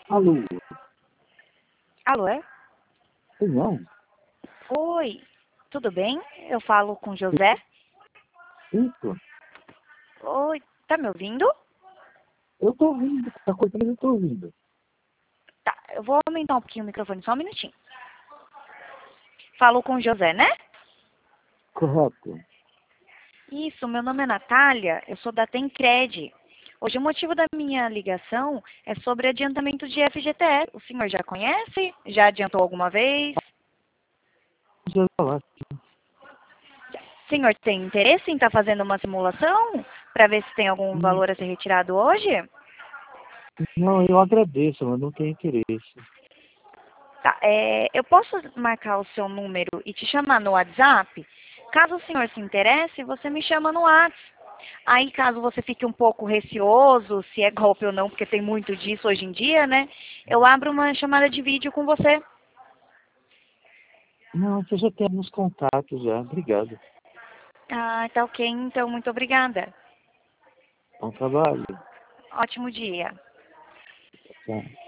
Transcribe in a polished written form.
Alô? Alô, é? Não? Oi, tudo bem? Eu falo com José. Isso? Oi, tá me ouvindo? Eu tô ouvindo. Tá cortando, mas eu tô ouvindo. Tá, eu vou aumentar um pouquinho o microfone, só um minutinho. Falo com José, né? Correto. Isso, meu nome é Natália, eu sou da Tencred. Hoje o motivo da minha ligação é sobre adiantamento de FGTS. O senhor já conhece? Já adiantou alguma vez? Já ia falar. O senhor tem interesse em estar fazendo uma simulação para ver se tem algum Hum, valor a ser retirado hoje? Não, eu agradeço, mas não tenho interesse. Tá, eu posso marcar o seu número e te chamar no WhatsApp? Caso o senhor se interesse, você me chama no WhatsApp. Aí, caso você fique um pouco receoso, se é golpe ou não, porque tem muito disso hoje em dia, né? Eu abro uma chamada de vídeo com você. Não, você já tem alguns contatos já. Obrigado. Ah, tá ok, então, muito obrigada. Bom trabalho. Ótimo dia. Tchau.